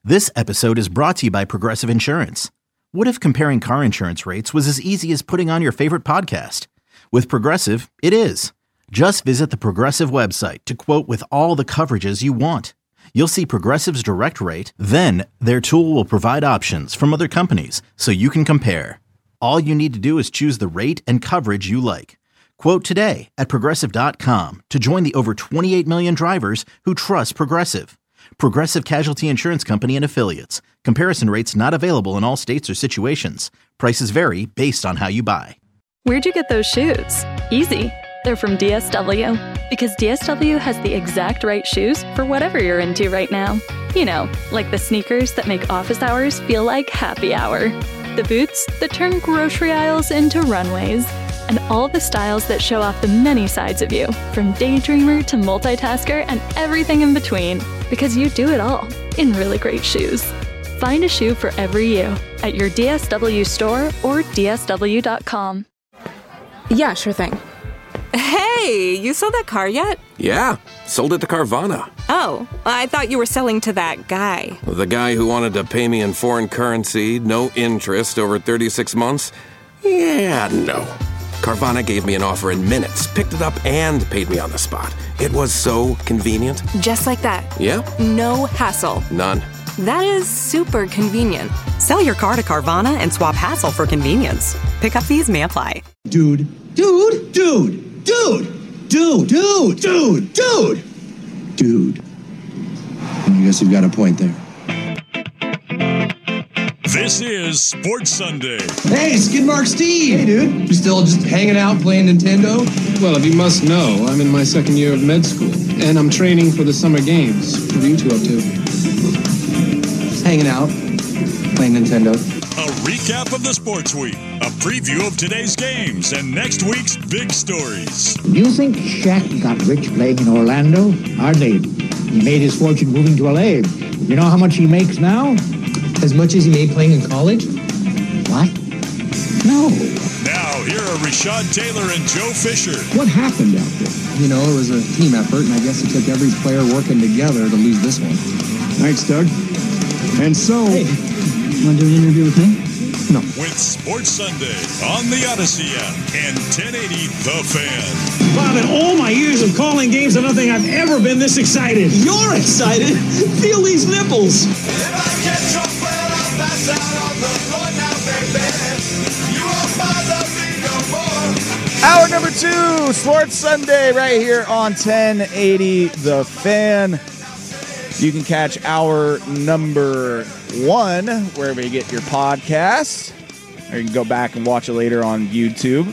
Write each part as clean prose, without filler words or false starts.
This episode is brought to you by Progressive Insurance. What if comparing car insurance rates was as easy as putting on your favorite podcast? With Progressive, it is. Just visit the Progressive website to quote with all the coverages you want. You'll see Progressive's direct rate, then their tool will provide options from other companies so you can compare. All you need to do is choose the rate and coverage you like. Quote today at Progressive.com to join the over 28 million drivers who trust Progressive. Progressive Casualty Insurance Company and Affiliates. Comparison rates not available in all states or situations. Prices vary based on how you buy. Where'd you get those shoes? Easy. They're from DSW. Because DSW has the exact right shoes for whatever you're into right now. You know, like the sneakers that make office hours feel like happy hour. The boots that turn grocery aisles into runways. And all the styles that show off the many sides of you, from daydreamer to multitasker and everything in between. Because you do it all in really great shoes. Find a shoe for every you at your DSW store or DSW.com. Yeah, sure thing. Hey, you sold that car yet? Yeah, sold it to Carvana. Oh, I thought you were selling to that guy. The guy who wanted to pay me in foreign currency, no interest, over 36 months? Yeah, no. Carvana gave me an offer in minutes, picked it up, and paid me on the spot. It was so convenient. Just like that. Yeah? No hassle. None. That is super convenient. Sell your car to Carvana and swap hassle for convenience. Pickup fees may apply. Dude. I guess you've got a point there. This is Sports Sunday. Hey, Skidmark Steve! Hey, dude. You still just hanging out playing Nintendo? Well, if you must know, I'm in my second year of med school, and I'm training for the summer games. What are you two up to? Just hanging out, playing Nintendo. A recap of the sports week, a preview of today's games, and next week's big stories. You think Shaq got rich playing in Orlando? Hardly. He made his fortune moving to LA. You know how much he makes now? As much as he made playing in college? What? No. Now, here are Rashad Taylor and Joe Fisher. What happened out there? You know, it was a team effort, and I guess it took every player working together to lose this one. Thanks, Doug. And so... Hey, you want to do an interview with me? No. With Sports Sunday on the Odyssey app and 1080 The Fan. Bob, in all my years of calling games, I don't think I've ever been this excited. You're excited? Feel these nipples. If I catch your friend, I'll pass out on the floor now, baby. You won't bother me no more. Hour number 2, Sports Sunday, right here on 1080 The Fan. You can catch hour number 1 wherever you get your podcast, or you can go back and watch it later on YouTube.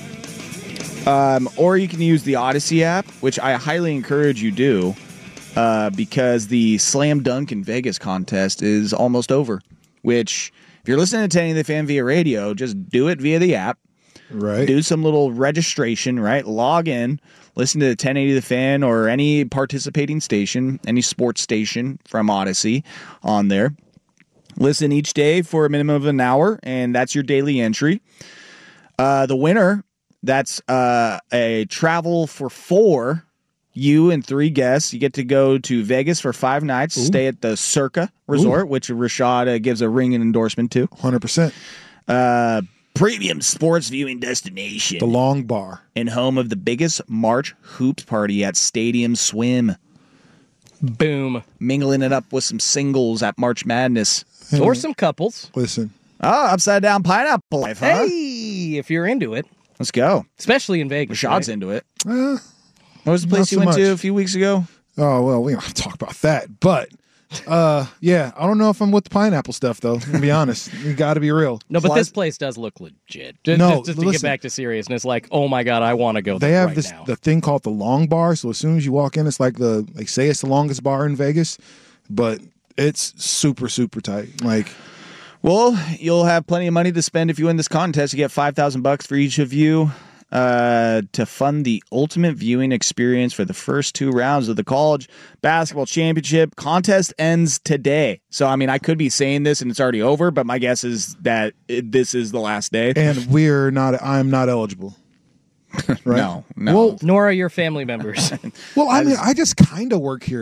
Or you can use the Odyssey app, which I highly encourage you do, because the Slam Dunk in Vegas contest is almost over. Which, if you're listening to 1080 The Fan via radio, just do it via the app. Right. Do some little registration, right? Log in, listen to the 1080 The Fan or any participating station, any sports station from Odyssey on there. Listen each day for a minimum of an hour, and that's your daily entry. The winner, that's a travel for 4, you and 3 guests. You get to go to Vegas for 5 nights, stay at the Circa Resort, which Rashad gives a ringing endorsement to. 100%. Premium sports viewing destination. The Long Bar. And home of the biggest March hoops party at Stadium Swim. Boom. Mingling it up with some singles at March Madness. Hey, or some couples. Listen. Oh, upside down pineapple life, huh? Hey, if you're into it. Let's go. Especially in Vegas. Rashad's into it. What was the place you went to a few weeks ago? Oh, well, we don't have to talk about that. But, yeah, I don't know if I'm with the pineapple stuff, though, to be honest. You got to be real. No, but this place does look legit. Just to get back to seriousness, like, oh my God, I want to go there. They have the thing called the Long Bar. So as soon as you walk in, it's like say it's the longest bar in Vegas, but it's super, super tight. Well, you'll have plenty of money to spend if you win this contest. You get $5,000 for each of you to fund the ultimate viewing experience for the first 2 rounds of the college basketball championship. Contest ends today. So, I mean, I could be saying this and it's already over, but my guess is that this is the last day. And I'm not eligible. Right? No. Well, nor are your family members. Well, I mean, I just kind of work here, though.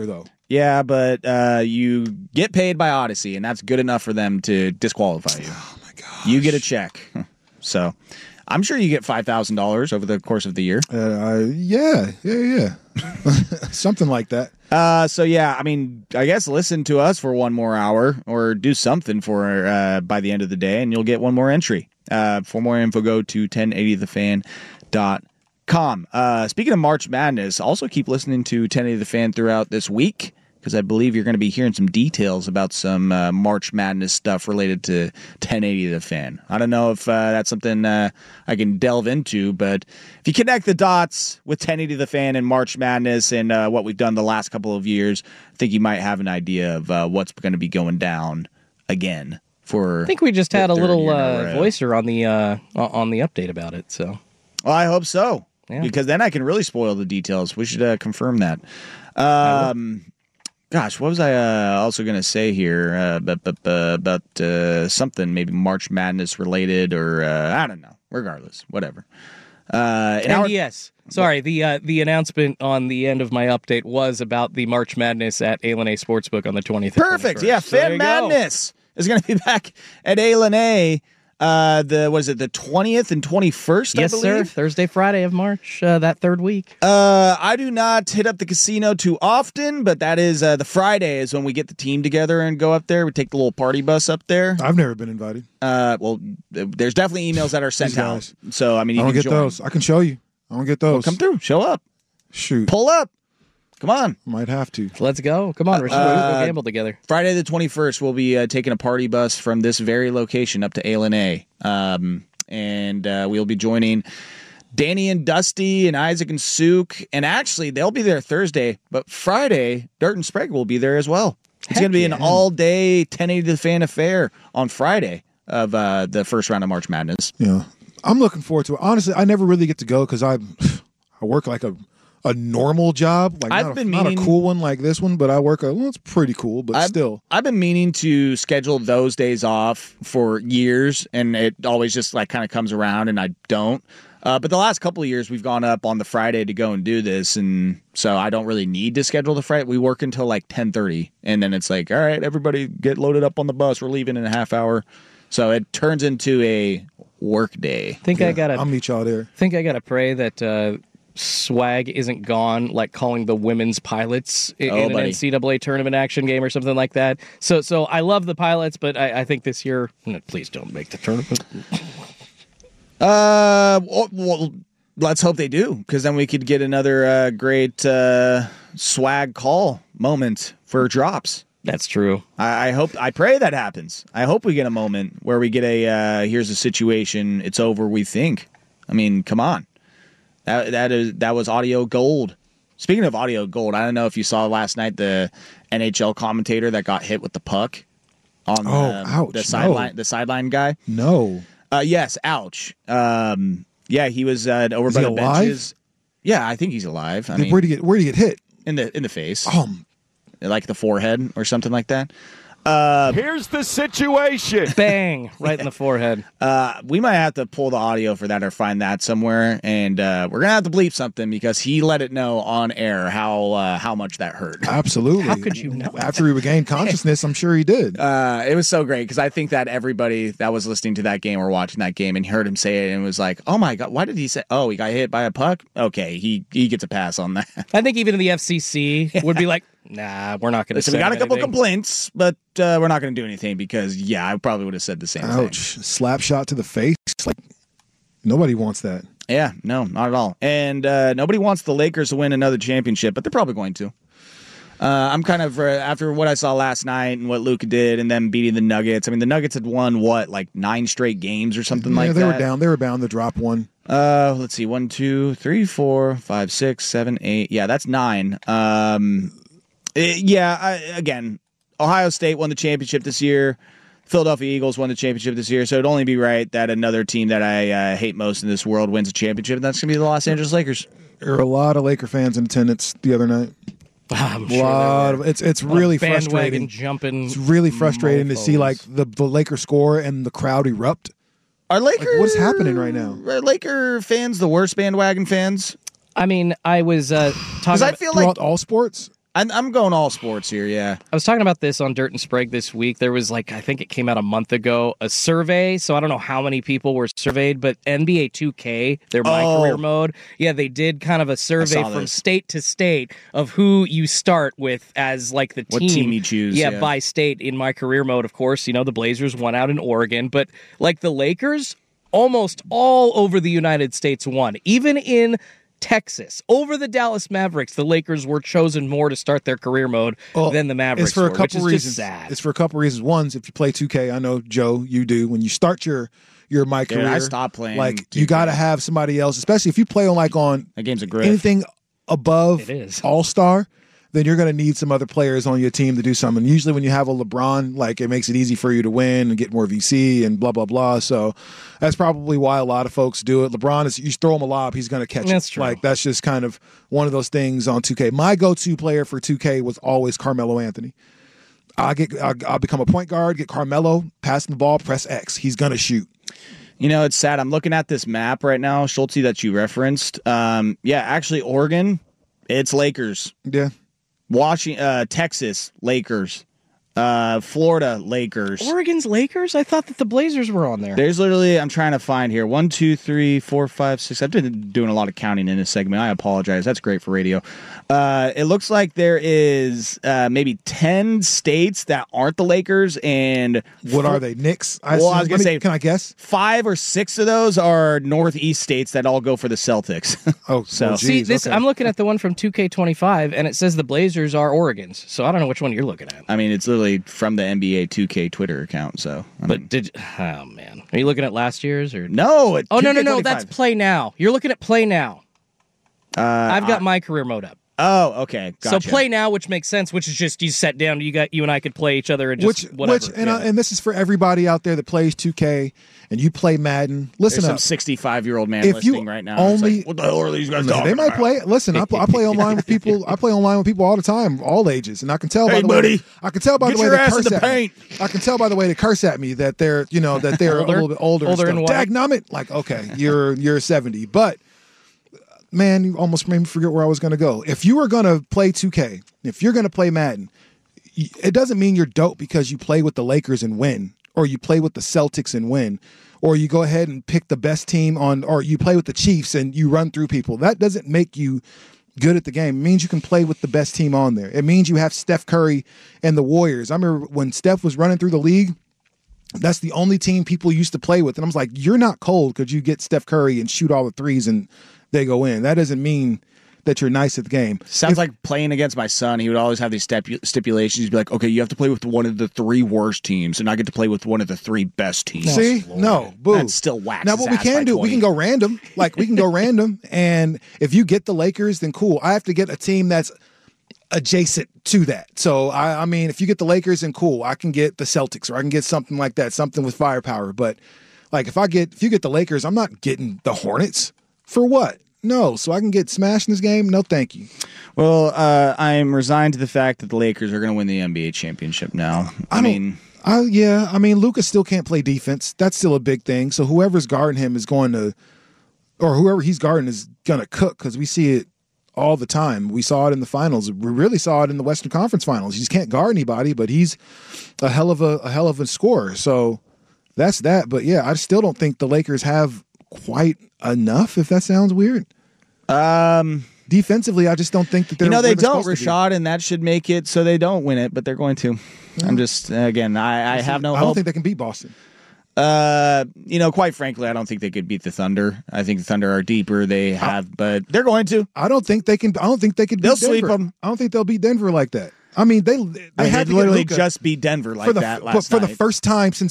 Yeah, but you get paid by Odyssey, and that's good enough for them to disqualify you. Oh, my gosh. You get a check. So I'm sure you get $5,000 over the course of the year. Yeah. Something like that. So, yeah, I mean, I guess listen to us for one more hour or do something for by the end of the day, and you'll get one more entry. For more info, go to 1080thefan.com. Speaking of March Madness, also keep listening to 1080 The Fan throughout this week, because I believe you're going to be hearing some details about some March Madness stuff related to 1080 The Fan. I don't know if that's something I can delve into, but if you connect the dots with 1080 The Fan and March Madness and what we've done the last couple of years, I think you might have an idea of what's going to be going down again. I think we just had a little voicer on the update about it. So, well, I hope so, because then I can really spoil the details. We should confirm that. Gosh, what was I also going to say here about something maybe March Madness related, or I don't know. Regardless, whatever. Yes. Sorry, the announcement on the end of my update was about the March Madness at A Sportsbook on the 20th. Perfect. Yeah, Fan Madness is going to be back at A. The 20th and 21st? Yes, I believe? sir. Thursday, Friday of March, that third week. I do not hit up the casino too often, but that is the Friday is when we get the team together and go up there. We take the little party bus up there. I've never been invited. Well, there's definitely emails that are sent out. So I mean, I don't get those. I can show you. I don't get those. Well, come through. Show up. Shoot. Pull up. Come on. Might have to. Let's go. Come on. We'll go gamble together. Friday the 21st, we'll be taking a party bus from this very location up to A. And we'll be joining Danny and Dusty and Isaac and Sook. And actually, they'll be there Thursday. But Friday, Dirt and Sprague will be there as well. It's going to be an all-day 1080 The Fan affair on Friday of the first round of March Madness. Yeah. I'm looking forward to it. Honestly, I never really get to go because I work like a normal job, like not a cool one like this one, but I work it's pretty cool, but still. I've been meaning to schedule those days off for years, and it always just like kind of comes around, and I don't. But the last couple of years, we've gone up on the Friday to go and do this, and so I don't really need to schedule the Friday. We work until like 10:30, and then it's like, all right, everybody get loaded up on the bus. We're leaving in a half hour. So it turns into a work day. I'll meet y'all there. Think I gotta pray that swag isn't gone, like calling the women's pilots in an NCAA tournament action game or something like that. So I love the pilots, but I think this year, please don't make the tournament. Well, let's hope they do, because then we could get another great swag call moment for drops. That's true. I pray that happens. I hope we get a moment where we get here's a situation, it's over, we think. I mean, come on. That was audio gold. Speaking of audio gold, I don't know if you saw last night the NHL commentator that got hit with the puck on the sideline guy. No. Yes, ouch. Yeah, he was over by the benches. Yeah, I think he's alive. Where'd he get hit? In the face. Like the forehead or something like that. Here's the situation. Bang! Right in the forehead. We might have to pull the audio for that or find that somewhere, and we're gonna have to bleep something because he let it know on air how much that hurt. Absolutely. How could you know? After he regained consciousness, I'm sure he did. It was so great because I think that everybody that was listening to that game or watching that game and heard him say it and was like, "Oh my god, why did he say? Oh, he got hit by a puck? Okay, he gets a pass on that." I think even the FCC would be like, "Nah, we're not going to." So we got a couple complaints, but we're not going to do anything because I probably would have said the same thing. Ouch! Slap shot to the face. Like nobody wants that. Yeah, no, not at all. And nobody wants the Lakers to win another championship, but they're probably going to. I'm kind of after what I saw last night and what Luka did, and them beating the Nuggets. I mean, the Nuggets had won like 9 straight games or something like that. Yeah, they were down. They were bound to drop one. Let's see, 1, 2, 3, 4, 5, 6, 7, 8. Yeah, that's 9. Again, Ohio State won the championship this year. Philadelphia Eagles won the championship this year, so it'd only be right that another team that I hate most in this world wins a championship, and that's going to be the Los Angeles Lakers. There were a lot of Laker fans in attendance the other night. It's really frustrating. Jumping. It's really frustrating to see like the Laker score and the crowd erupt. Are Lakers? What's happening right now? Are Laker fans the worst bandwagon fans? I mean, I was talking. I feel like all sports. I'm going all sports here, yeah. I was talking about this on Dirt and Sprague this week. There was I think it came out a month ago, a survey. So I don't know how many people were surveyed, but NBA 2K, their My Career mode, they did kind of a survey from state to state of who you start with as the team. What team you choose. Yeah, by state in My Career mode, of course. The Blazers won out in Oregon, but the Lakers, almost all over the United States won. Even in Texas, over the Dallas Mavericks, the Lakers were chosen more to start their career mode than the Mavericks. It's for a couple which is reasons. Just sad. It's for a couple reasons. One, if you play 2K, I know Joe, you do. When you start your My Career, I stopped playing. 2K. You got to have somebody else, especially if you play on that game's a grift. Anything above All-Star. Then you're going to need some other players on your team to do something. Usually when you have a LeBron, it makes it easy for you to win and get more VC and blah, blah, blah. So that's probably why a lot of folks do it. LeBron, you throw him a lob, he's going to catch it. That's true. That's just kind of one of those things on 2K. My go-to player for 2K was always Carmelo Anthony. I'll become a point guard, get Carmelo, passing the ball, press X. He's going to shoot. It's sad. I'm looking at this map right now, Schulte, that you referenced. Actually, Oregon, it's Lakers. Yeah. Texas, Lakers. Florida, Lakers. Oregon's Lakers? I thought that the Blazers were on there. There's literally, I'm trying to find here, 1, 2, 3, 4, 5, 6. I've been doing a lot of counting in this segment. I apologize. That's great for radio. It looks like there is maybe 10 states that aren't the Lakers. And what are they? Knicks? I was going to say, can I guess? 5 or 6 of those are Northeast states that all go for the Celtics. See, this I'm looking at the one from 2K25, and it says the Blazers are Oregon's. So I don't know which one you're looking at. I mean, it's literally from the NBA 2K Twitter account. So, oh man, are you looking at last year's or no? No, that's Play Now. You're looking at Play Now. I've got My Career mode up. Oh, okay. Gotcha. So Play Now, which makes sense, which is just you sat down, you and I could play each other and just whatever. And this is for everybody out there that plays 2K and you play Madden. Listen There's up. Some 65-year-old man listening right now. What the hell are these guys talking They might about? play. Listen, I play online with people. I play online with people all the time, all ages, and I can tell by the way. I can tell by the way they curse at me. I can tell by the way they curse at me that they're that they're a little bit older. And white. Dagnammit. Okay, you're 70, but. Man, you almost made me forget where I was going to go. If you are going to play 2K, if you're going to play Madden, it doesn't mean you're dope because you play with the Lakers and win, or you play with the Celtics and win, or you go ahead and pick the best team or you play with the Chiefs and you run through people. That doesn't make you good at the game. It means you can play with the best team on there. It means you have Steph Curry and the Warriors. I remember when Steph was running through the league, that's the only team people used to play with. And I was like, you're not cold because you get Steph Curry and shoot all the threes and they go in. That doesn't mean that you're nice at the game. Sounds like playing against my son. He would always have these stipulations. He'd be like, okay, you have to play with one of the 3 worst teams, and I get to play with one of the 3 best teams. See? No. Boo. That's still whack. Now, what we can do, we can go random. We can go random, and if you get the Lakers, then cool. I have to get a team that's adjacent to that. So, I mean, if you get the Lakers, then cool. I can get the Celtics, or I can get something like that, something with firepower. But, if you get the Lakers, I'm not getting the Hornets. For what? No. So I can get smashed in this game? No, thank you. Well, I'm resigned to the fact that the Lakers are going to win the NBA championship now. I mean, Luka still can't play defense. That's still a big thing. So whoever's guarding him is going to, or whoever he's guarding is going to cook because we see it all the time. We saw it in the finals. We really saw it in the Western Conference Finals. He just can't guard anybody, but he's a hell of a scorer. So that's that. But yeah, I still don't think the Lakers have quite enough, if that sounds weird. Defensively, I just don't think that they're they don't, Rashad, and that should make it so they don't win it, but they're going to. Yeah. I'm just, again, I have no hope. I don't think they can beat Boston. Quite frankly, I don't think they could beat the Thunder. I think the Thunder are deeper. But they're going to. I don't think they can. I don't think they could. They'll beat Denver. sweep them. I don't think they'll beat Denver like that. I mean, they had to literally just beat Denver like that last night. For the first time since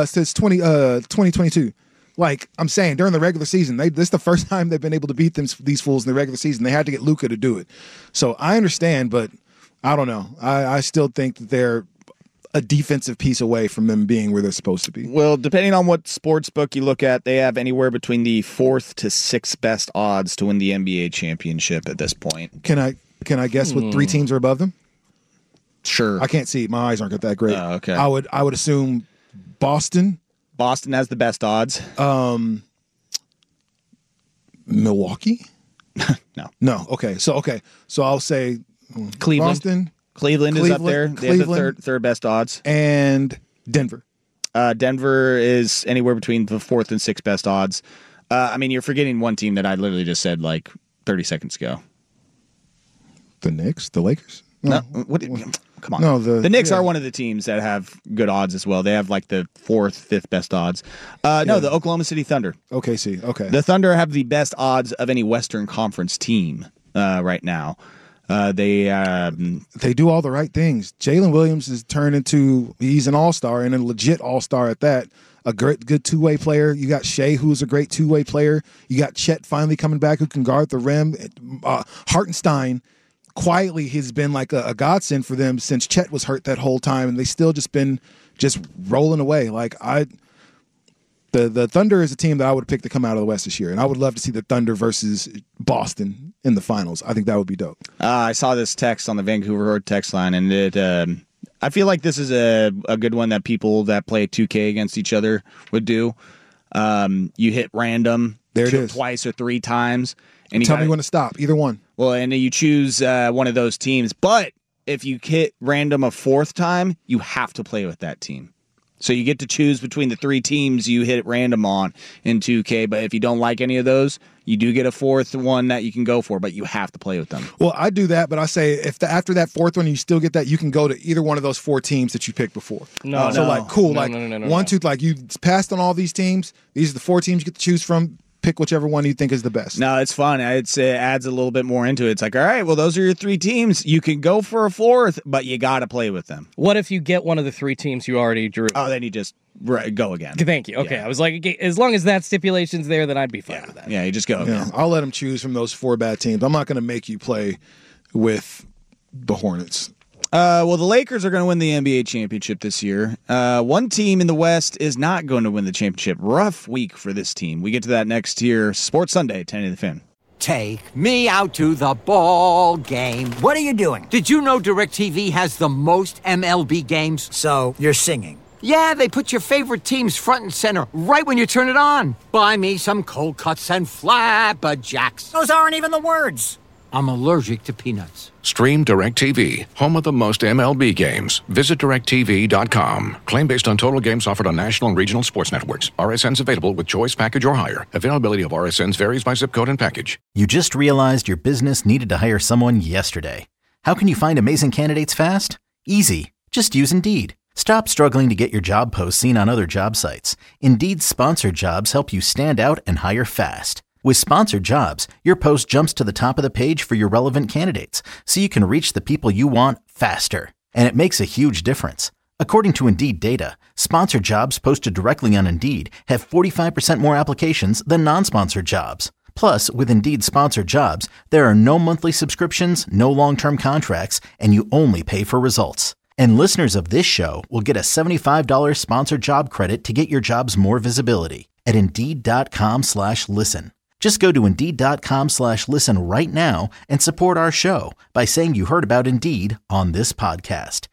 2022. Like I'm saying, during the regular season, this is the first time they've been able to beat these fools in the regular season. They had to get Luka to do it. So I understand, but I don't know. I still think that they're a defensive piece away from them being where they're supposed to be. Well, depending on what sports book you look at, they have anywhere between the 4th to 6th best odds to win the NBA championship at this point. Can I guess what 3 teams are above them? Sure. I can't see. My eyes aren't that great. Oh, okay. I would assume Boston. Boston has the best odds. Milwaukee? No. No. Okay. So I'll say Boston. Cleveland is up there. They have the third best odds. And Denver. Denver is anywhere between the fourth and sixth best odds. I mean, you're forgetting one team that I literally just said like 30 seconds ago. The Knicks? The Lakers? No. Come on. No, the Knicks are one of the teams that have good odds as well. They have like the fourth, fifth best odds. No, the Oklahoma City Thunder. OKC. Okay. The Thunder have the best odds of any Western Conference team right now. They do all the right things. Jalen Williams has turned into he's an all-star and a legit all-star at that. A good two-way player. You got Shea, who's a great two-way player. You got Chet finally coming back who can guard the rim. Hartenstein quietly has been like a godsend for them since Chet was hurt that whole time, and they still just been rolling away. Like the Thunder is a team that I would pick to come out of the West this year, and I would love to see the Thunder versus Boston in the finals. I think that would be dope. I saw this text on the Vancouver Road text line, and it. I feel like this is a good one that people that play 2K against each other would do. You hit random twice or three times, and tell me when to stop. Either one. Well, and then you choose one of those teams. But if you hit random a fourth time, you have to play with that team. So you get to choose between the three teams you hit random on in 2K. But if you don't like any of those, you do get a fourth one that you can go for, but you have to play with them. Well, I do that, but I say if after that fourth one you still get that, you can go to either one of those four teams that you picked before. No. Like, cool. One, two, like you passed on all these teams. These are the four teams you get to choose from. Pick whichever one you think is the best. No, it's fun. I'd say it adds a little bit more into it. It's like, all right, well, those are your three teams. You can go for a fourth, but you got to play with them. What if you get one of the three teams you already drew? Oh, then you just go again. Thank you. Okay, yeah. I was like, as long as that stipulation's there, then I'd be fine with that. Yeah, you just go again. I'll let them choose from those four bad teams. I'm not going to make you play with the Hornets. Well, the Lakers are going to win the NBA championship this year. One team in the West is not going to win the championship. Rough week for this team. We get to that next year. Sports Sunday, 10 to the Fan. Take me out to the ball game. What are you doing? Did you know DirecTV has the most MLB games? So, you're singing. Yeah, they put your favorite teams front and center right when you turn it on. Buy me some cold cuts and flapjacks. Those aren't even the words. I'm allergic to peanuts. Stream DirecTV, home of the most MLB games. Visit DirecTV.com. Claim based on total games offered on national and regional sports networks. RSNs available with choice package or higher. Availability of RSNs varies by zip code and package. You just realized your business needed to hire someone yesterday. How can you find amazing candidates fast? Easy. Just use Indeed. Stop struggling to get your job posts seen on other job sites. Indeed's sponsored jobs help you stand out and hire fast. With sponsored jobs, your post jumps to the top of the page for your relevant candidates, so you can reach the people you want faster. And it makes a huge difference. According to Indeed data, sponsored jobs posted directly on Indeed have 45% more applications than non-sponsored jobs. Plus, with Indeed sponsored jobs, there are no monthly subscriptions, no long-term contracts, and you only pay for results. And listeners of this show will get a $75 sponsored job credit to get your jobs more visibility at Indeed.com/listen. Just go to Indeed.com/listen right now and support our show by saying you heard about Indeed on this podcast.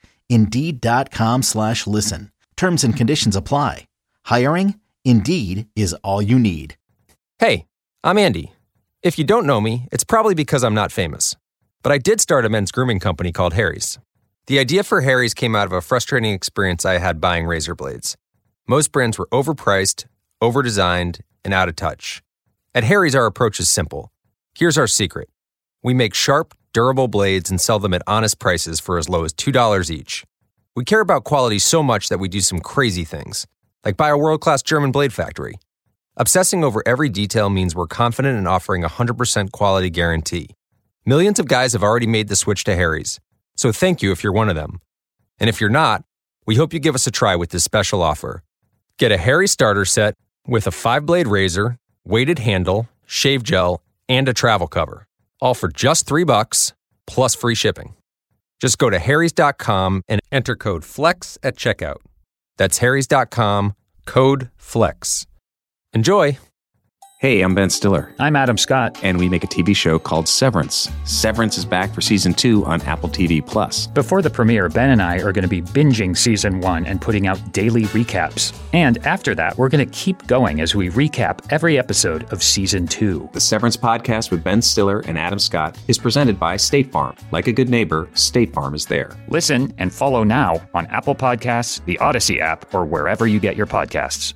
Indeed.com/listen. Terms and conditions apply. Hiring? Indeed is all you need. Hey, I'm Andy. If you don't know me, it's probably because I'm not famous. But I did start a men's grooming company called Harry's. The idea for Harry's came out of a frustrating experience I had buying razor blades. Most brands were overpriced, overdesigned, and out of touch. At Harry's, our approach is simple. Here's our secret. We make sharp, durable blades and sell them at honest prices for as low as $2 each. We care about quality so much that we do some crazy things, like buy a world-class German blade factory. Obsessing over every detail means we're confident in offering a 100% quality guarantee. Millions of guys have already made the switch to Harry's, so thank you if you're one of them. And if you're not, we hope you give us a try with this special offer. Get a Harry's starter set with a 5-blade razor, weighted handle, shave gel, and a travel cover. All for just $3 plus free shipping. Just go to harrys.com and enter code FLEX at checkout. That's harrys.com, code FLEX. Enjoy! Hey, I'm Ben Stiller. I'm Adam Scott. And we make a TV show called Severance. Severance is back for season 2 on Apple TV+. Before the premiere, Ben and I are going to be binging season 1 and putting out daily recaps. And after that, we're going to keep going as we recap every episode of season 2. The Severance podcast with Ben Stiller and Adam Scott is presented by State Farm. Like a good neighbor, State Farm is there. Listen and follow now on Apple Podcasts, the Odyssey app, or wherever you get your podcasts.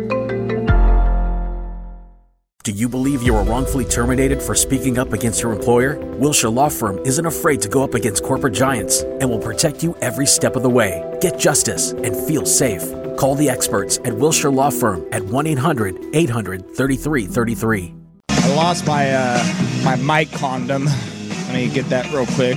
Do you believe you were wrongfully terminated for speaking up against your employer? Wilshire Law Firm isn't afraid to go up against corporate giants and will protect you every step of the way. Get justice and feel safe. Call the experts at Wilshire Law Firm at 1-800-800-3333. I lost my mic condom. Let me get that real quick.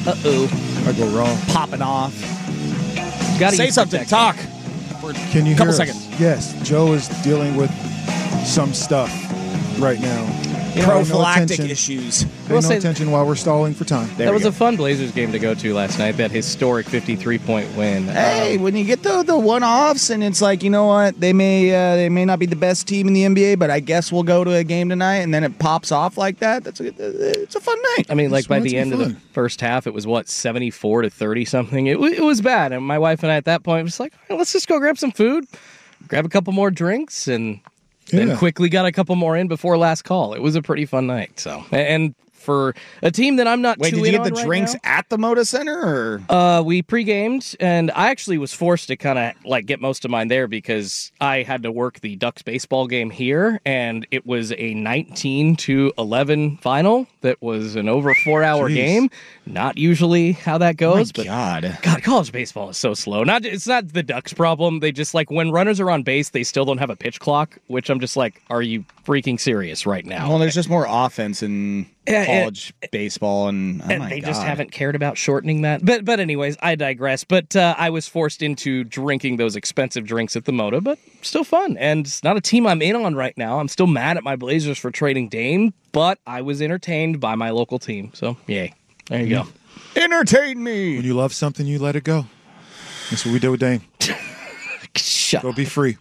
I go wrong. Popping off. Gotta say something. Talk. Can you Couple hear us? seconds. Yes, Joe is dealing with some stuff right now. Prophylactic issues. Pay no attention while we're stalling for time. That was a fun Blazers game to go to last night, that historic 53-point win. Hey, when you get the one-offs and it's like, you know what, they may not be the best team in the NBA, but I guess we'll go to a game tonight, and then it pops off like that. It's a fun night. I mean, like by the end of the first half, it was 74-30 something. It was bad, and my wife and I at that point was like, hey, let's just go grab some food, grab a couple more drinks, and then quickly got a couple more in before last call. It was a pretty fun night. So, and for a team that I'm not Wait, too did you get in the on drinks right at the Moda Center? Or? We pre-gamed, and I actually was forced to kind of like get most of mine there because I had to work the Ducks baseball game here, and it was a 19-11 final that was an over 4-hour game. Not usually how that goes, but God, college baseball is so slow. It's not the Ducks' problem. They just like when runners are on base, they still don't have a pitch clock, which I'm just like, are you freaking serious right now? Well, there's just more offense in college baseball, and they just haven't cared about shortening that. But anyways, I digress. But I was forced into drinking those expensive drinks at the Moda, but still fun. And it's not a team I'm in on right now. I'm still mad at my Blazers for trading Dame, but I was entertained by my local team. So, yay. There you go. Entertain me. When you love something, you let it go. That's what we did with Dame. Go be free.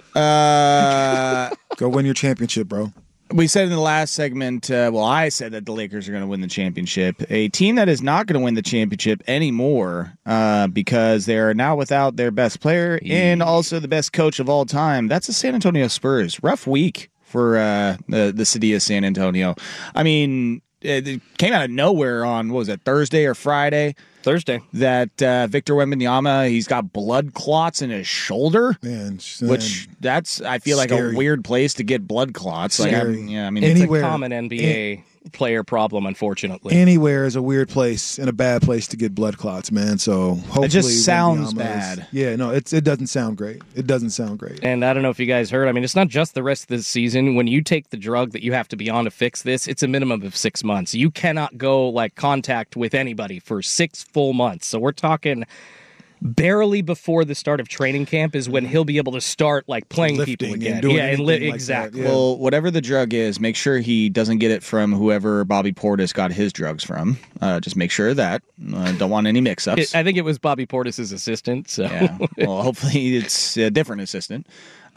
Go win your championship, bro. We said in the last segment, I said that the Lakers are going to win the championship. A team that is not going to win the championship anymore because they are now without their best player and also the best coach of all time. That's the San Antonio Spurs. Rough week for the city of San Antonio. I mean, it came out of nowhere on, what was it, Thursday or Friday? Thursday. That Victor Wembanyama, he's got blood clots in his shoulder. Man, which that's, I feel like a weird place to get blood clots. Like, it's a common NBA player problem, unfortunately. Anywhere is a weird place and a bad place to get blood clots, man. So hopefully it just sounds bad. It doesn't sound great. It doesn't sound great. And I don't know if you guys heard, I mean, it's not just the rest of the season. When you take the drug that you have to be on to fix this, it's a minimum of 6 months. You cannot go like contact with anybody for 6 full months. So we're talking barely before the start of training camp is when he'll be able to start like playing people again. Exactly. That, Well, whatever the drug is, make sure he doesn't get it from whoever Bobby Portis got his drugs from. Just make sure of that. Don't want any mix-ups. I think it was Bobby Portis' assistant. So well, hopefully it's a different assistant.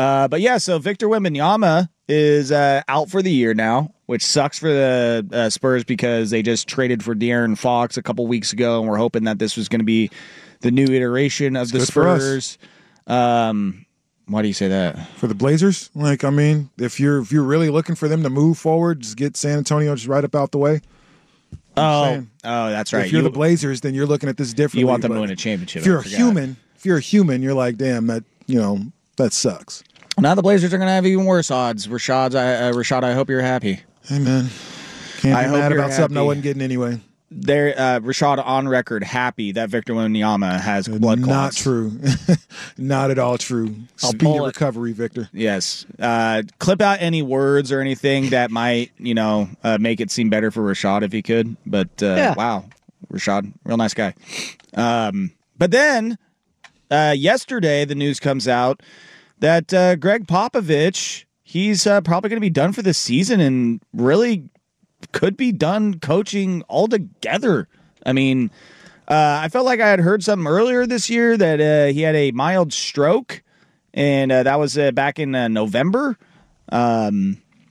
So Victor Wembanyama is out for the year now, which sucks for the Spurs because they just traded for De'Aaron Fox a couple weeks ago, and we're hoping that this was going to be the new iteration of the Spurs. Why do you say that? For the Blazers? Like, I mean, if you're really looking for them to move forward, just get San Antonio just right up out the way. Oh, that's right. If you're the Blazers, then you're looking at this differently. You want them to win a championship. If you're a human, you're like, damn, that sucks. Now the Blazers are going to have even worse odds. Rashad, I hope you're happy. Hey, man. Can't be mad about something I wasn't getting anyway. Rashad on record happy that Victor Wembanyama has blood clots. Not true. Not at all true. Speedy recovery, Victor. Yes. Clip out any words or anything that might, make it seem better for Rashad if he could. But wow, Rashad, real nice guy. But then yesterday the news comes out that Greg Popovich, he's probably going to be done for the season and really could be done coaching altogether. I mean, I felt like I had heard something earlier this year that he had a mild stroke, and that was back in November.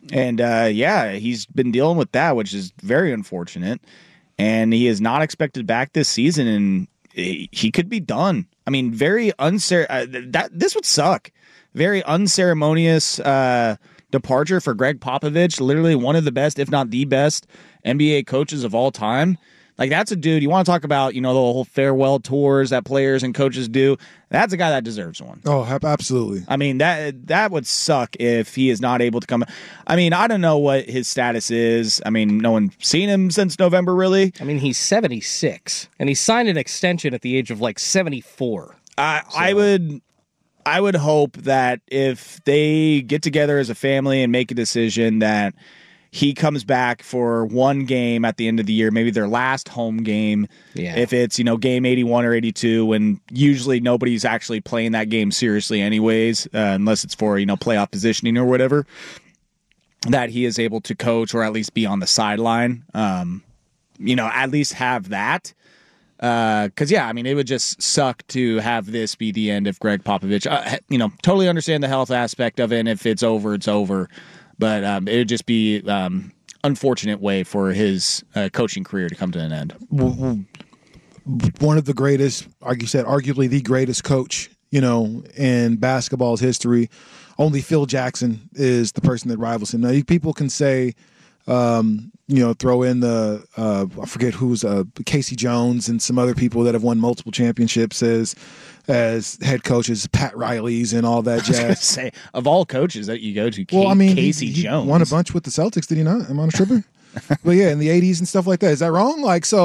And he's been dealing with that, which is very unfortunate. And he is not expected back this season, and he could be done. I mean, very this would suck. Very unceremonious departure for Greg Popovich, literally one of the best, if not the best, NBA coaches of all time. Like, that's a dude, you want to talk about, the whole farewell tours that players and coaches do. That's a guy that deserves one. Oh, absolutely. I mean, that would suck if he is not able to come. I mean, I don't know what his status is. I mean, no one's seen him since November, really. I mean, he's 76, and he signed an extension at the age of, 74. I would hope that if they get together as a family and make a decision that he comes back for one game at the end of the year, maybe their last home game. Yeah. If it's, game 81 or 82, when usually nobody's actually playing that game seriously anyways, unless it's for, playoff positioning or whatever, that he is able to coach or at least be on the sideline. At least have that. Because, it would just suck to have this be the end of Greg Popovich. Totally understand the health aspect of it, and if it's over, it's over. But it would just be unfortunate way for his coaching career to come to an end. One of the greatest, like you said, arguably the greatest coach, in basketball's history. Only Phil Jackson is the person that rivals him. Now, people can say, throw in the, I forget who's, Casey Jones and some other people that have won multiple championships as head coaches, Pat Riley's and all that jazz. I was gonna say, of all coaches that you go to, Casey Jones. He won a bunch with the Celtics, did he not? Am I on a tripper? But yeah, in the 80s and stuff like that. Is that wrong?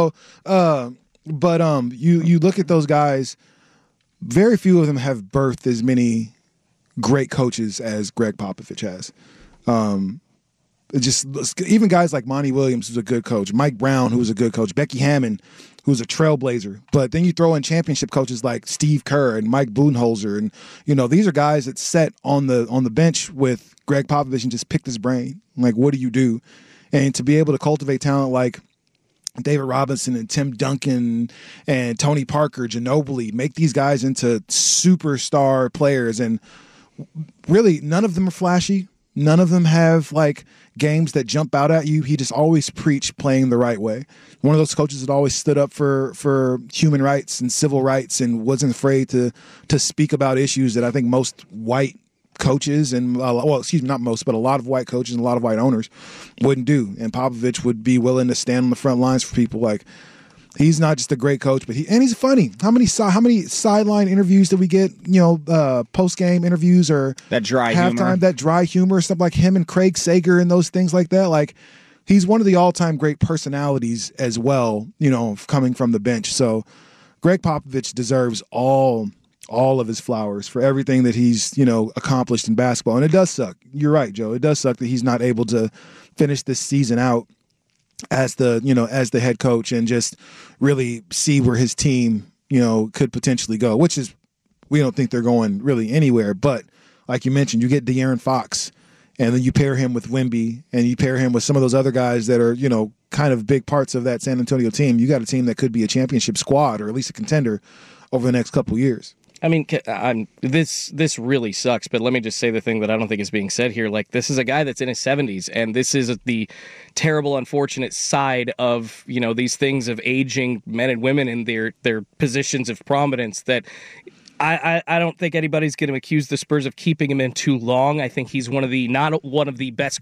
You look at those guys, very few of them have birthed as many great coaches as Greg Popovich has. Even guys like Monty Williams, who's a good coach, Mike Brown, who's a good coach, Becky Hammon, who's a trailblazer. But then you throw in championship coaches like Steve Kerr and Mike Budenholzer, and these are guys that sat on the bench with Greg Popovich and just picked his brain. Like, what do you do? And to be able to cultivate talent like David Robinson and Tim Duncan and Tony Parker, Ginobili, make these guys into superstar players, and really none of them are flashy. None of them have games that jump out at you. He just always preached playing the right way. One of those coaches that always stood up for human rights and civil rights and wasn't afraid to speak about issues that I think most white coaches and not most, but a lot of white coaches and a lot of white owners wouldn't do. And Popovich would be willing to stand on the front lines for people. He's not just a great coach, but he's funny. How many sideline interviews did we get? Post game interviews or that dry halftime, humor. that dry humor, stuff like him and Craig Sager and those things like that. He's one of the all time great personalities as well. Coming from the bench. So Greg Popovich deserves all of his flowers for everything that he's accomplished in basketball. And it does suck. You're right, Joe. It does suck that he's not able to finish this season out as the head coach and just really see where his team, could potentially go, which is, we don't think they're going really anywhere. But like you mentioned, you get De'Aaron Fox and then you pair him with Wemby and you pair him with some of those other guys that are, kind of big parts of that San Antonio team. You got a team that could be a championship squad or at least a contender over the next couple of years. I mean, this really sucks, but let me just say the thing that I don't think is being said here. This is a guy that's in his 70s, and this is the terrible, unfortunate side of, these things of aging men and women in their positions of prominence that I don't think anybody's going to accuse the Spurs of keeping him in too long. I think he's only one of the best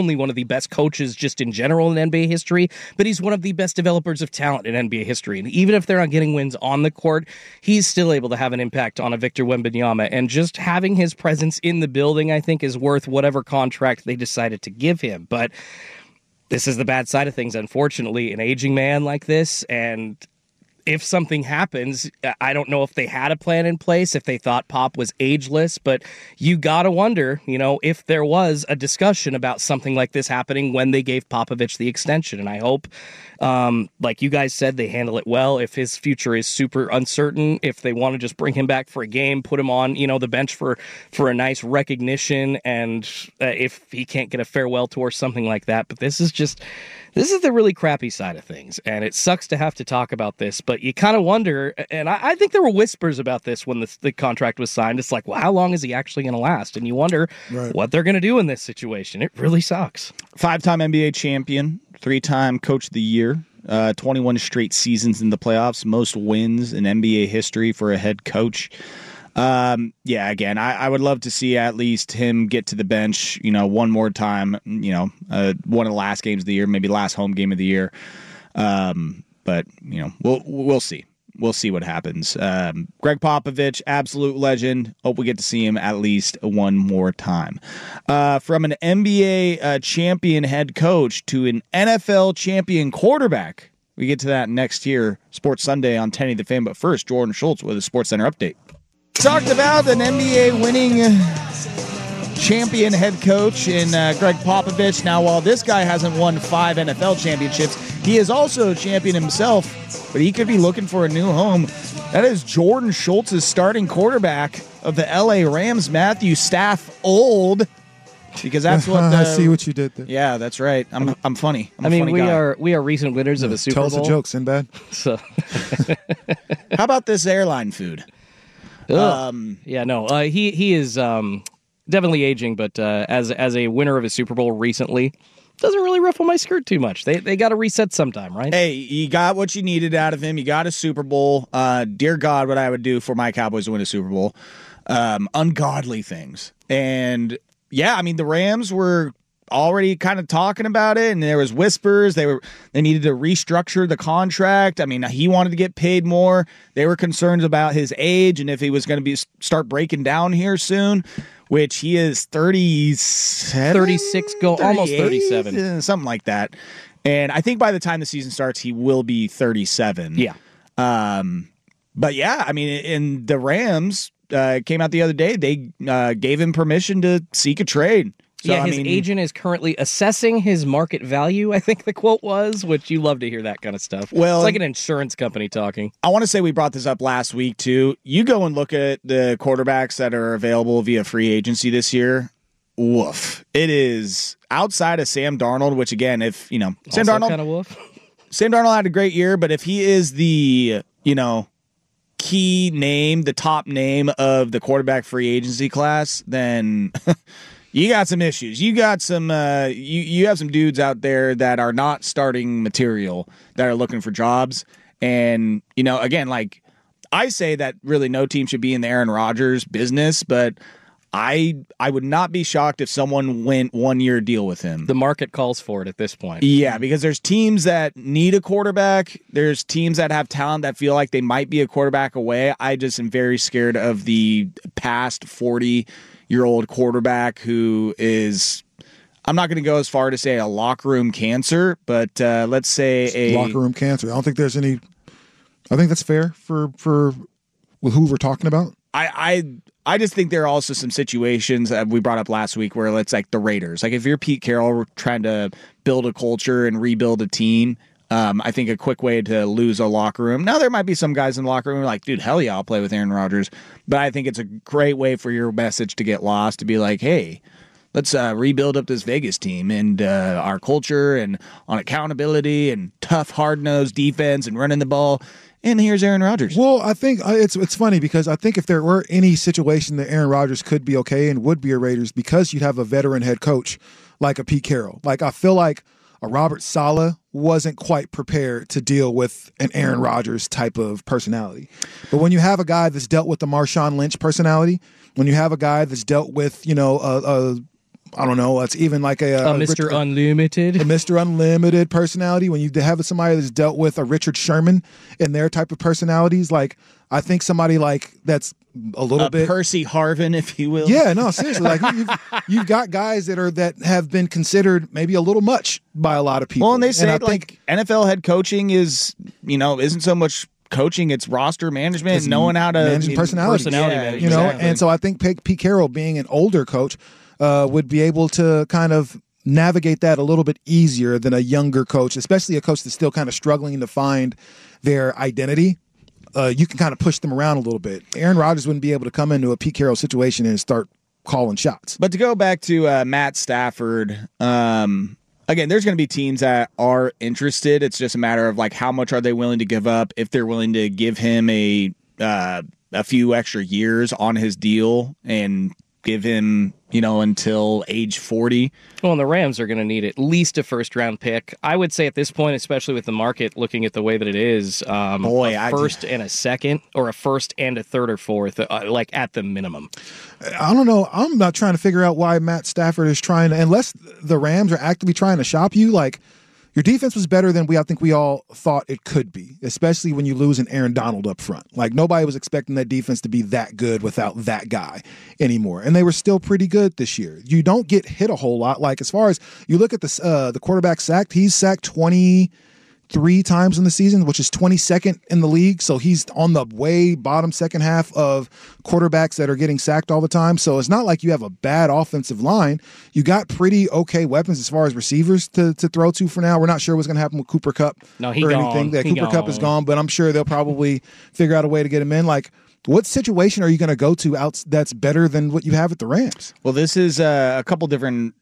coaches just in general in NBA history, but he's one of the best developers of talent in NBA history. And even if they're not getting wins on the court, he's still able to have an impact on a Victor Wembanyama. And just having his presence in the building, I think, is worth whatever contract they decided to give him. But this is the bad side of things, unfortunately, an aging man like this. And if something happens, I don't know if they had a plan in place, if they thought Pop was ageless, but you got to wonder, if there was a discussion about something like this happening when they gave Popovich the extension. And I hope, like you guys said, they handle it well. If his future is super uncertain, if they want to just bring him back for a game, put him on, the bench for a nice recognition, and if he can't get a farewell tour, something like that. But this is the really crappy side of things, and it sucks to have to talk about this, but you kind of wonder, and I think there were whispers about this when the contract was signed. It's like, well, how long is he actually going to last? And you wonder what they're going to do in this situation. It really sucks. 5-time NBA champion, 3-time Coach of the Year, 21 straight seasons in the playoffs, most wins in NBA history for a head coach. Again, I would love to see at least him get to the bench, one more time, one of the last games of the year, maybe last home game of the year. But we'll see. We'll see what happens. Greg Popovich, absolute legend. Hope we get to see him at least one more time. From an NBA champion head coach to an NFL champion quarterback. We get to that next year. Sports Sunday on 1080 The Fan. But first, Jordan Schultz with a Sports Center update. Talked about an NBA winning champion head coach in Greg Popovich. Now, while this guy hasn't won 5 NFL championships, he is also a champion himself, but he could be looking for a new home. That is Jordan Schultz's starting quarterback of the LA Rams, Matthew Stafford, because that's what I see what you did there. Yeah, that's right. I'm funny. I'm I mean, a funny guy. we are recent winners of a Super Bowl. Tell us a joke, Sinbad. So, how about this airline food? He is definitely aging, but as a winner of a Super Bowl recently, doesn't really ruffle my skirt too much. They got to reset sometime, right? Hey, you got what you needed out of him. You got a Super Bowl. Dear God, what I would do for my Cowboys to win a Super Bowl. Ungodly things. And yeah, I mean, the Rams were already kind of talking about it, and there was whispers. They needed to restructure the contract. I mean, he wanted to get paid more. They were concerned about his age and if he was going to start breaking down here soon, which he is 37? 36, almost 37. Something like that. And I think by the time the season starts, he will be 37. Yeah. But yeah, I mean, in the Rams came out the other day, they gave him permission to seek a trade. So, his agent is currently assessing his market value, I think the quote was, which you love to hear that kind of stuff. Well, it's like an insurance company talking. I want to say we brought this up last week, too. You go and look at the quarterbacks that are available via free agency this year. Woof. It is outside of Sam Darnold, which, again, if, Sam Darnold kind of woof. Sam Darnold had a great year, but if he is the, key name, the top name of the quarterback free agency class, then... You got some issues. You got some. You have some dudes out there that are not starting material that are looking for jobs. And again, like I say that really no team should be in the Aaron Rodgers business, but I would not be shocked if someone went 1-year deal with him. The market calls for it at this point. Yeah, because there's teams that need a quarterback. There's teams that have talent that feel like they might be a quarterback away. I just am very scared of the past 40-year-old quarterback who is, I'm not going to go as far to say a locker room cancer, but let's say a locker room cancer. I don't think there's any. I think that's fair for who we're talking about. I just think there are also some situations that we brought up last week where it's like the Raiders. Like if you're Pete Carroll trying to build a culture and rebuild a team, I think a quick way to lose a locker room. Now, there might be some guys in the locker room like, dude, hell yeah, I'll play with Aaron Rodgers. But I think it's a great way for your message to get lost, to be like, hey, let's rebuild up this Vegas team and our culture and on accountability and tough, hard-nosed defense and running the ball. And here's Aaron Rodgers. Well, I think it's funny because I think if there were any situation that Aaron Rodgers could be okay and would be a Raiders, because you'd have a veteran head coach like a Pete Carroll. Like I feel like a Robert Saleh wasn't quite prepared to deal with an Aaron Rodgers type of personality. But when you have a guy that's dealt with the Marshawn Lynch personality, when you have a guy that's dealt with, I don't know, it's even like a Mr. Unlimited. A Mr. Unlimited personality. When you have somebody that's dealt with a Richard Sherman and their type of personalities, like I think somebody like that's a little bit Percy Harvin, if you will. Yeah, no, seriously. Like you've got guys that have been considered maybe a little much by a lot of people. Well, and they say NFL head coaching is, isn't so much coaching, it's roster management, it's knowing how to manage personality. Exactly. And so I think Pete Carroll, being an older coach, would be able to kind of navigate that a little bit easier than a younger coach, especially a coach that's still kind of struggling to find their identity. You can kind of push them around a little bit. Aaron Rodgers wouldn't be able to come into a Pete Carroll situation and start calling shots. But to go back to Matt Stafford, again, there's going to be teams that are interested. It's just a matter of like how much are they willing to give up, if they're willing to give him a few extra years on his deal and give him, until age 40. Well, and the Rams are going to need at least a first-round pick. I would say at this point, especially with the market looking at the way that it is, a first and a second, or a first and a third or fourth, like at the minimum. I don't know. I'm not trying to figure out why Matt Stafford is trying to, unless the Rams are actively trying to shop you, like, your defense was better than I think we all thought it could be, especially when you lose an Aaron Donald up front. Like, nobody was expecting that defense to be that good without that guy anymore. And they were still pretty good this year. You don't get hit a whole lot. Like, as far as you look at the quarterback sacked, he's sacked 23 times in the season, which is 22nd in the league. So he's on the way bottom second half of quarterbacks that are getting sacked all the time. So it's not like you have a bad offensive line. You got pretty okay weapons as far as receivers to throw to for now. We're not sure what's going to happen with Cooper Kupp or anything. Cooper Kupp is gone, but I'm sure they'll probably figure out a way to get him in. Like, what situation are you going to go to out that's better than what you have at the Rams? Well, this is a couple different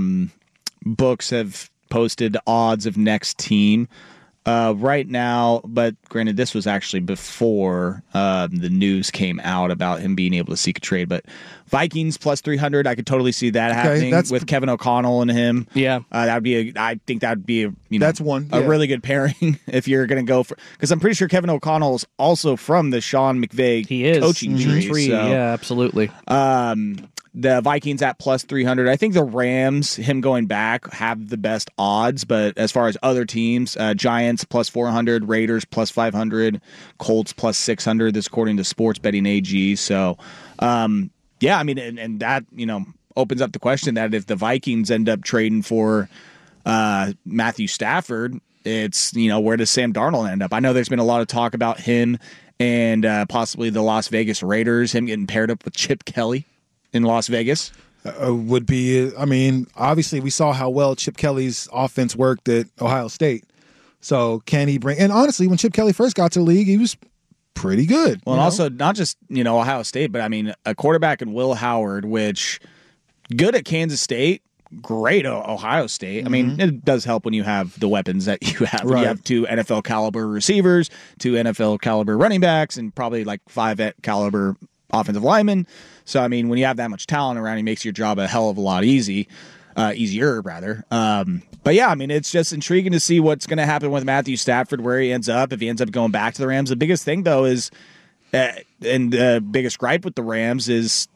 books have posted odds of next team. Right now, but granted, this was actually before the news came out about him being able to seek a trade. But Vikings plus 300, I could totally see that happening with Kevin O'Connell and him. Yeah, I think that'd be a a really good pairing if you're going to go for, because I'm pretty sure Kevin O'Connell's also from the Sean McVay coaching tree. So, yeah, absolutely. The Vikings at plus 300. I think the Rams, him going back, have the best odds. But as far as other teams, Giants plus 400, Raiders plus 500, Colts plus 600. This according to Sports Betting AG. So, yeah, I mean, and that, opens up the question that if the Vikings end up trading for Matthew Stafford, it's, where does Sam Darnold end up? I know there's been a lot of talk about him and possibly the Las Vegas Raiders, him getting paired up with Chip Kelly in Las Vegas. Would be, I mean, obviously we saw how well Chip Kelly's offense worked at Ohio State. So can he bring, and honestly, when Chip Kelly first got to the league, he was pretty good. Well, and also not just, Ohio State, but I mean, a quarterback in Will Howard, which good at Kansas State, great at Ohio State. I mean, it does help when you have the weapons that you have. Right. You have 2 NFL caliber receivers, 2 NFL caliber running backs, and probably like 5 caliber offensive linemen. So, I mean, when you have that much talent around, it makes your job a hell of a lot easier. But yeah, I mean, it's just intriguing to see what's going to happen with Matthew Stafford, where he ends up, if he ends up going back to the Rams. The biggest thing, though, is, and the biggest gripe with the Rams is,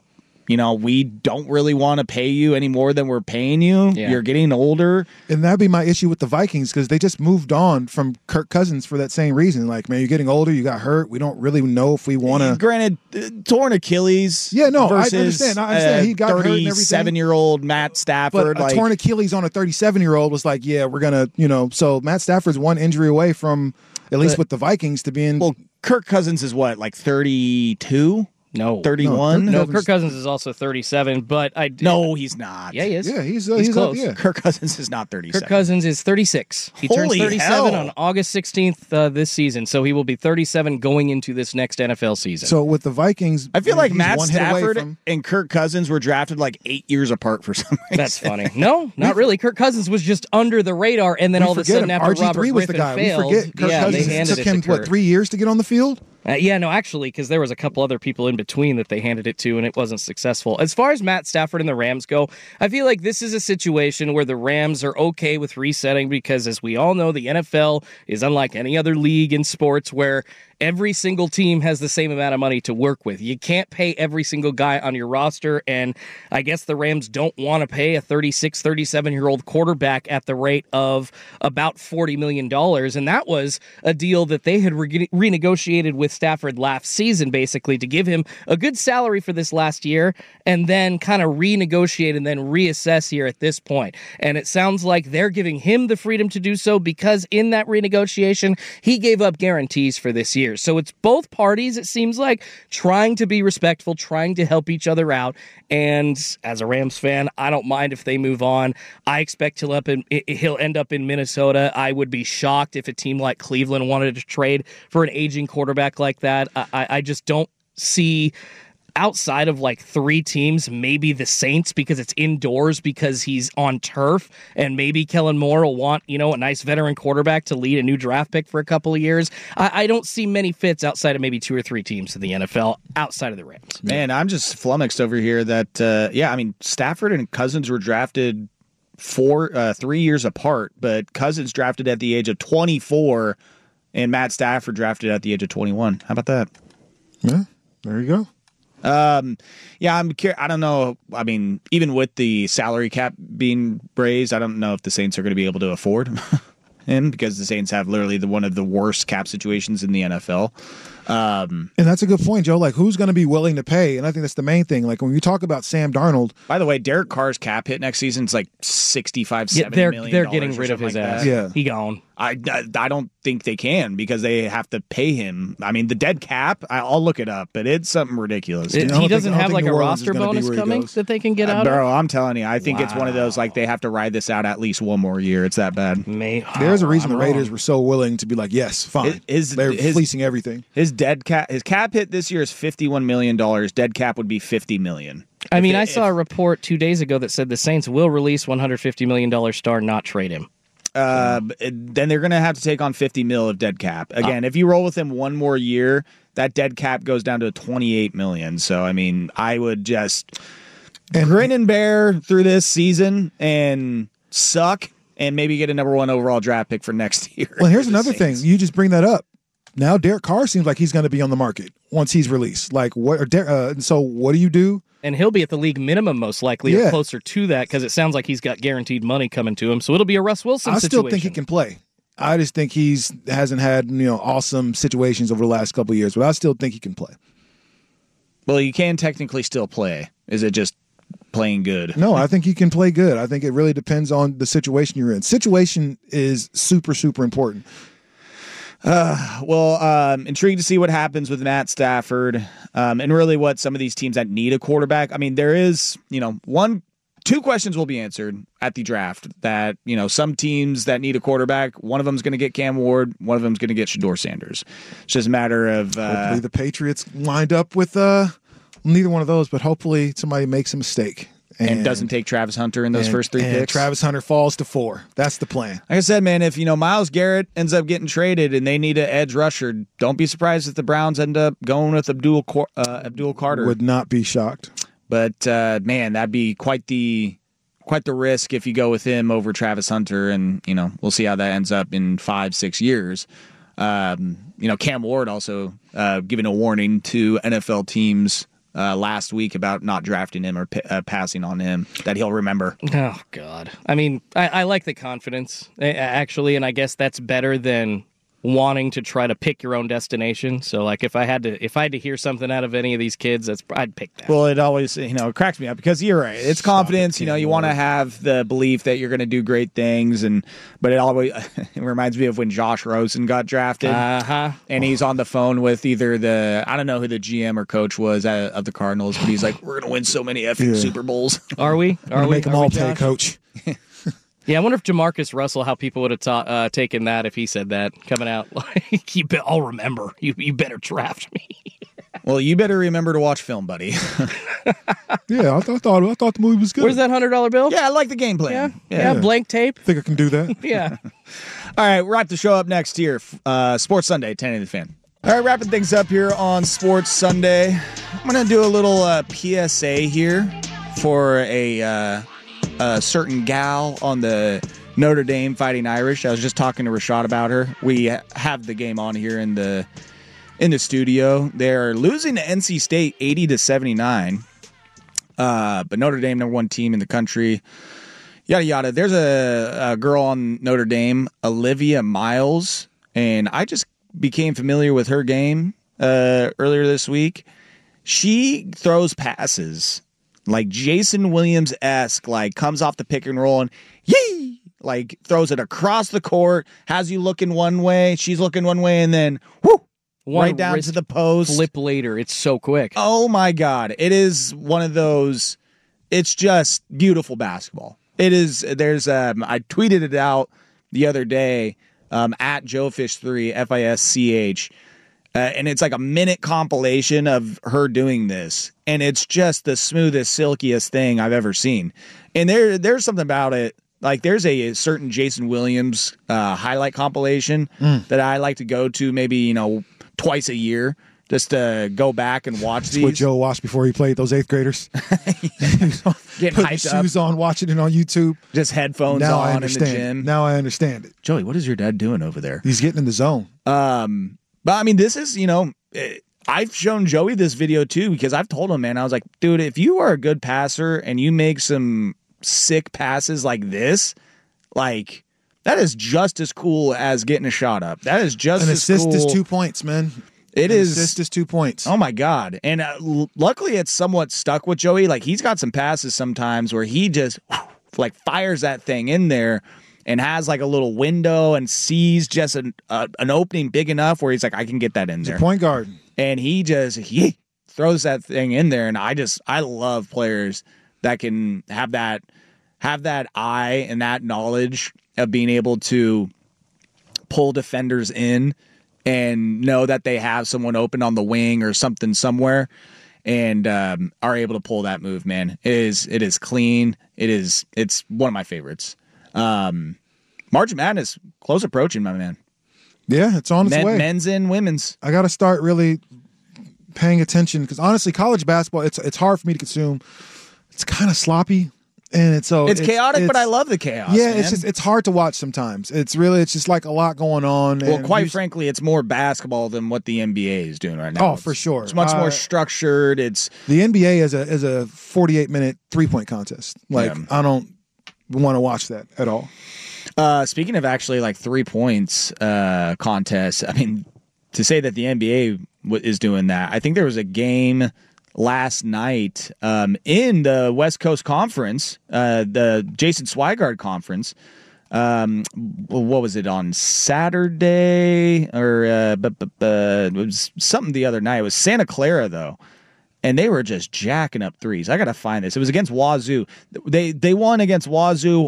we don't really want to pay you any more than we're paying you. Yeah. You're getting older. And that'd be my issue with the Vikings, because they just moved on from Kirk Cousins for that same reason. Like, man, you're getting older. You got hurt. We don't really know if we want to. Granted, torn Achilles. Yeah, no, versus, I understand. He got hurt and everything. 37-year-old Matt Stafford. But a torn Achilles on a 37-year-old was like, yeah, we're going to, so Matt Stafford's one injury away from, at least with the Vikings, to being. Well, Kirk Cousins is what, like 32? No. 31? No, Kirk Cousins is also 37, but No, he's not. Yeah, he is. Yeah, he's close. Yeah. Kirk Cousins is not 37. Kirk Cousins is 36. He turns 37 on August 16th this season, so he will be 37 going into this next NFL season. So with the Vikings, I feel like Matt Stafford and Kirk Cousins were drafted like 8 years apart for some reason. That's funny. No, not really. Kirk Cousins was just under the radar, and then all of a sudden after RG3 Robert was Griffin the guy. failed, We forget Kirk Cousins took him, 3 years to get on the field? Yeah, no, actually, because there was a couple other people in between that they handed it to, and it wasn't successful. As far as Matt Stafford and the Rams go, I feel like this is a situation where the Rams are okay with resetting because, as we all know, the NFL is unlike any other league in sports where every single team has the same amount of money to work with. You can't pay every single guy on your roster, and I guess the Rams don't want to pay a 36, 37-year-old quarterback at the rate of about $40 million, and that was a deal that they had renegotiated with Stafford last season, basically, to give him a good salary for this last year, and then kind of renegotiate and then reassess here at this point. And it sounds like they're giving him the freedom to do so because in that renegotiation, he gave up guarantees for this year. So it's both parties, it seems like, trying to be respectful, trying to help each other out. And as a Rams fan, I don't mind if they move on. I expect he'll end up in Minnesota. I would be shocked if a team like Cleveland wanted to trade for an aging quarterback like that. I just don't see outside of like 3 teams, maybe the Saints because it's indoors because he's on turf, and maybe Kellen Moore will want, a nice veteran quarterback to lead a new draft pick for a couple of years. I don't see many fits outside of maybe 2 or 3 teams in the NFL outside of the Rams. Man, I'm just flummoxed over here that, Stafford and Cousins were drafted 3 years apart, but Cousins drafted at the age of 24 and Matt Stafford drafted at the age of 21. How about that? Yeah, there you go. I'm curious. I don't know. I mean, even with the salary cap being raised, I don't know if the Saints are going to be able to afford him because the Saints have literally one of the worst cap situations in the NFL. And that's a good point, Joe. Like, who's going to be willing to pay? And I think that's the main thing. Like, when you talk about Sam Darnold. By the way, Derek Carr's cap hit next season is like $65-70 million. They're getting rid of his ass. Yeah. He gone. I don't think they can because they have to pay him. I mean, the dead cap, I'll look it up, but it's something ridiculous. He doesn't have like a roster bonus coming that they can get out of? Bro, I'm telling you, I think it's one of those, like, they have to ride this out at least one more year. It's that bad. There's a reason the Raiders were so willing to be like, yes, fine. They're fleecing everything. His cap hit this year is $51 million. Dead cap would be $50 million. I saw a report 2 days ago that said the Saints will release $150 million star, not trade him. Then they're going to have to take on $50 million of dead cap. Again, if you roll with him one more year, that dead cap goes down to $28 million. So, I mean, I would just grin and bear through this season and suck and maybe get a number 1 overall draft pick for next year. Well, here's another thing. You just bring that up. Now Derek Carr seems like he's going to be on the market once he's released. Like, so what do you do? And he'll be at the league minimum most likely, or closer to that, because it sounds like he's got guaranteed money coming to him. So it'll be a Russ Wilson situation. I still think he can play. I just think hasn't had awesome situations over the last couple of years, but I still think he can play. Well, you can technically still play. Is it just playing good? No, I think he can play good. I think it really depends on the situation you're in. Situation is super, super important. Intrigued to see what happens with Matt Stafford, and really what some of these teams that need a quarterback. I mean, there is, 2 questions will be answered at the draft that, some teams that need a quarterback, one of them is going to get Cam Ward, one of them is going to get Shedeur Sanders. It's just a matter of hopefully the Patriots lined up with neither one of those, but hopefully somebody makes a mistake. And doesn't take Travis Hunter in those first 3 picks. Travis Hunter falls to 4. That's the plan. Like I said, man, if Myles Garrett ends up getting traded and they need an edge rusher, don't be surprised if the Browns end up going with Abdul Carter. Would not be shocked. But man, that'd be quite the risk if you go with him over Travis Hunter, and we'll see how that ends up in 5-6 years. Cam Ward also giving a warning to NFL teams last week about not drafting him or passing on him that he'll remember. Oh, God. I mean, I like the confidence, actually, and I guess that's better than wanting to try to pick your own destination. So, like, if I had to hear something out of any of these kids, I'd pick that. Well, it always, it cracks me up because you're right. It's confidence. You want to have the belief that you're going to do great things, but it always it reminds me of when Josh Rosen got drafted, and he's on the phone with either I don't know who the GM or coach was of the Cardinals, but he's like, "We're going to win so many effing Super Bowls." Are we? Make them all pay, Coach. Yeah, I wonder if Jamarcus Russell, how people would have taken that if he said that coming out. Like, I'll remember. You better draft me. Well, you better remember to watch film, buddy. Yeah, I thought the movie was good. Where's that $100 bill? Yeah, I like the game plan. Yeah, blank tape. I think I can do that. Yeah. All right, we'll wrap the show up next here. Sports Sunday, 10 of the Fan. All right, wrapping things up here on Sports Sunday. I'm going to do a little PSA here for a certain gal on the Notre Dame Fighting Irish. I was just talking to Rashad about her. We have the game on here in the studio. They're losing to NC State 80-79. But Notre Dame, number 1 team in the country. Yada yada. There's a girl on Notre Dame, Olivia Miles, and I just became familiar with her game earlier this week. She throws passes like Jason Williams-esque, like comes off the pick and roll and yee, like throws it across the court, has you looking one way, she's looking one way, and then whoo, right down to the post. Flip later. It's so quick. Oh my God. It is one of those, it's just beautiful basketball. It is, I tweeted it out the other day, at JoeFish3, FISCH. And it's like a minute compilation of her doing this. And it's just the smoothest, silkiest thing I've ever seen. And there's something about it. Like there's a certain Jason Williams highlight compilation that I like to go to maybe, twice a year just to go back and watch these. That's what Joe watched before he played those 8th graders. Getting Putting hyped shoes on, watching it on YouTube. Just headphones on in the gym. Now I understand it. Joey, what is your dad doing over there? He's getting in the zone. But I mean, this is, I've shown Joey this video too because I've told him, man, I was like, dude, if you are a good passer and you make some sick passes like this, like that is just as cool as getting a shot up. That is just an as assist cool. is 2 points, man. An assist is 2 points. Oh my God. And luckily it's somewhat stuck with Joey. Like he's got some passes sometimes where he just like fires that thing in there and has like a little window and sees just an opening big enough where he's like, I can get that in there. He's a point guard. And he just throws that thing in there. And I love players that can have that eye and that knowledge of being able to pull defenders in and know that they have someone open on the wing or something somewhere and are able to pull that move, man. It is clean. It's one of my favorites. March Madness, close approaching, my man. Yeah, it's on its way. Men's and women's. I got to start really paying attention because honestly, college basketball, it's hard for me to consume. It's kind of sloppy. And it's chaotic, but I love the chaos. Yeah, man. it's hard to watch sometimes. It's just like a lot going on. Well, quite frankly, it's more basketball than what the NBA is doing right now. Oh, for sure. It's much more structured. It's the NBA is a 48-minute 3-point contest. Like I don't want to watch that at all. Speaking of actually like 3 points contests, I mean, to say that the NBA is doing that, I think there was a game last night in the West Coast Conference, the Jason Swigard Conference. What was it on Saturday or it was something the other night? It was Santa Clara though, and they were just jacking up threes. I gotta find this. It was against Wazoo. They won against Wazoo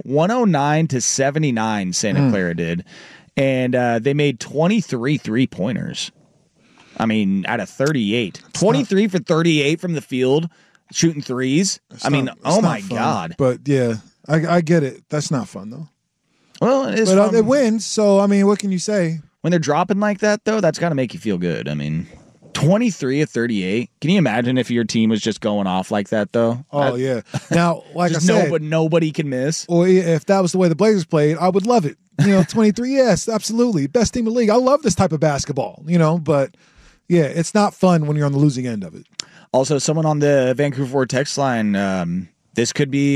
109-79. Santa Clara did, and they made 23 3-pointers. I mean, out of 38. 23 for 38 from the field, shooting threes. Oh my God. But yeah, I get it. That's not fun, though. Well, it is but fun. It wins, so, I mean, what can you say? When they're dropping like that, though, that's got to make you feel good. I mean, 23 of 38. Can you imagine if your team was just going off like that, though? Oh, yeah. Now, like I said. Nobody can miss. Or if that was the way the Blazers played, I would love it. 23, yes, absolutely. Best team in the league. I love this type of basketball, but... Yeah, it's not fun when you're on the losing end of it. Also, someone on the Vancouver Forward text line, this could be,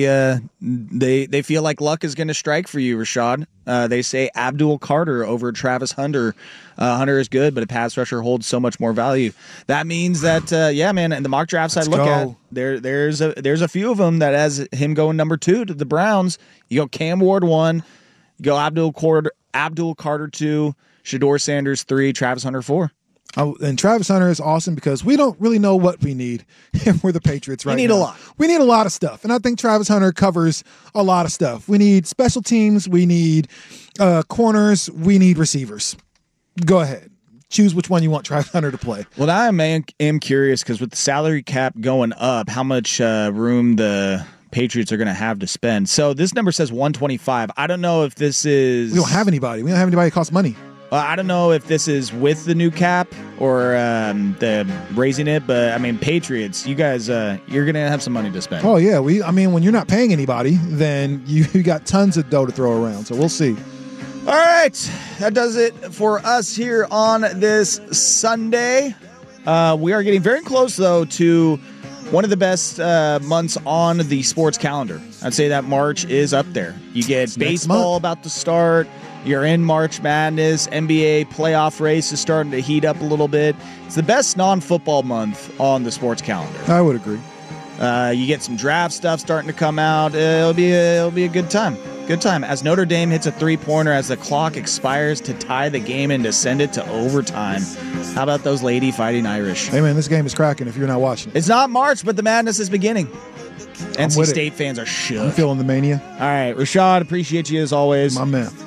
they feel like luck is going to strike for you, Rashad. They say Abdul Carter over Travis Hunter. Hunter is good, but a pass rusher holds so much more value. That means that, man, in the mock drafts Let's I look go. at, there's a few of them that has him going number 2 to the Browns. You go Cam Ward 1, you go Abdul Carter 2, Shedeur Sanders 3, Travis Hunter 4. And Travis Hunter is awesome because we don't really know what we need if we're the Patriots right now. We need a lot. We need a lot of stuff. And I think Travis Hunter covers a lot of stuff. We need special teams. We need corners. We need receivers. Go ahead. Choose which one you want Travis Hunter to play. Well, I am curious because with the salary cap going up, how much room the Patriots are going to have to spend. So this number says 125. I don't know if this is... We don't have anybody. We don't have anybody that costs money. I don't know if this is with the new cap or the raising it, but I mean, Patriots, you guys, you're going to have some money to spend. Oh, yeah. When you're not paying anybody, then you got tons of dough to throw around. So we'll see. All right. That does it for us here on this Sunday. We are getting very close, though, to one of the best months on the sports calendar. I'd say that March is up there. You get baseball about to start. You're in March Madness. NBA playoff race is starting to heat up a little bit. It's the best non-football month on the sports calendar. I would agree. You get some draft stuff starting to come out. It'll be a good time. Good time. As Notre Dame hits a 3-pointer as the clock expires to tie the game and to send it to overtime. How about those Lady Fighting Irish? Hey, man, this game is cracking if you're not watching. It's not March, but the madness is beginning. NC State fans are shook. I'm feeling the mania. All right, Rashad, appreciate you as always. My man.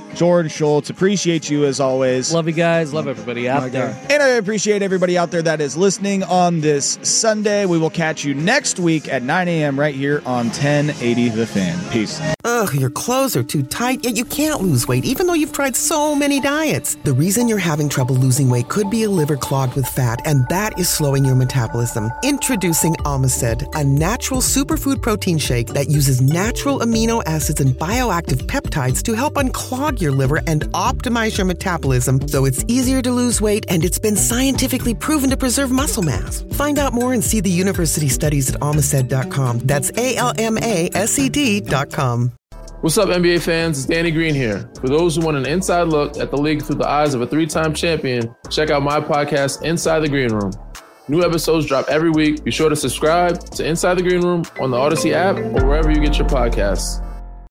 Jordan Schultz, appreciate you as always. Love you guys. Love everybody out there. And I appreciate everybody out there that is listening on this Sunday. We will catch you next week at 9 a.m. right here on 1080 The Fan. Peace. Ugh, your clothes are too tight, yet you can't lose weight, even though you've tried so many diets. The reason you're having trouble losing weight could be a liver clogged with fat, and that is slowing your metabolism. Introducing Omicid, a natural superfood protein shake that uses natural amino acids and bioactive peptides to help unclog your liver and optimize your metabolism so it's easier to lose weight, and it's been scientifically proven to preserve muscle mass. Find out more and see the university studies at Omicid.com. That's ALMASED.com. What's up, NBA fans? It's Danny Green here. For those who want an inside look at the league through the eyes of a 3-time champion, check out my podcast, Inside the Green Room. New episodes drop every week. Be sure to subscribe to Inside the Green Room on the Odyssey app or wherever you get your podcasts.